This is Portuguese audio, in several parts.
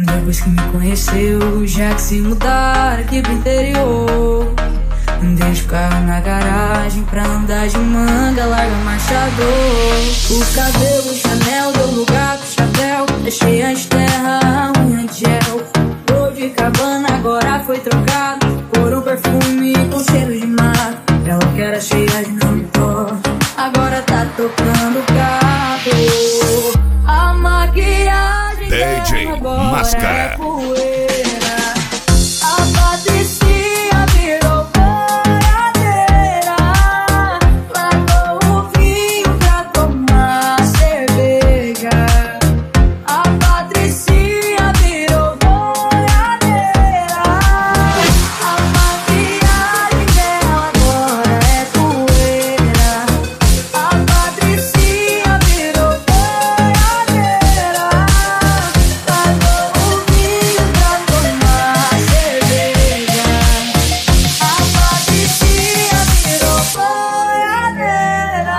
Depois que me conheceu, já que se mudar aqui pro interior. Deixa o carro na garagem pra andar de manga, larga marchador. O cabelo Chanel deu lugar pro chapéu, deixei as terra, unha de gel. Cor de cabana agora foi trocado por um perfume com cheiro de mar. Ela que era cheia de nome forte, agora tá tocando gato. A maquiagem DJ agora Máscara. é poeira. A Patricinha virou boiadeira. Largou o vinho pra tomar cerveja. A Patricinha virou boiadeira. A maquiagem dela agora é poeira. A Patricinha virou boiadeira. Largou o vinho pra tomar cerveja. A Patricinha virou boiadeira.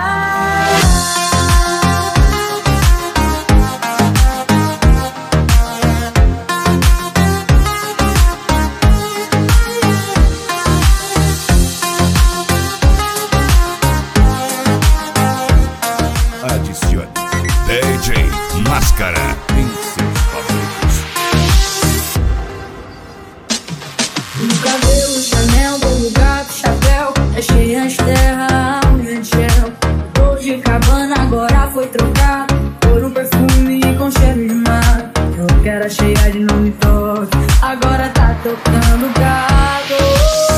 Adicione DJ Máscara em seus favoritos. No cabelo Chanel deu lugar pro chapéu, achei as terra, unha de gel. Cor de cabana agora foi trocado por um perfume com cheiro de mar. Eu que era cheia de nome forte, agora tá tocando gato.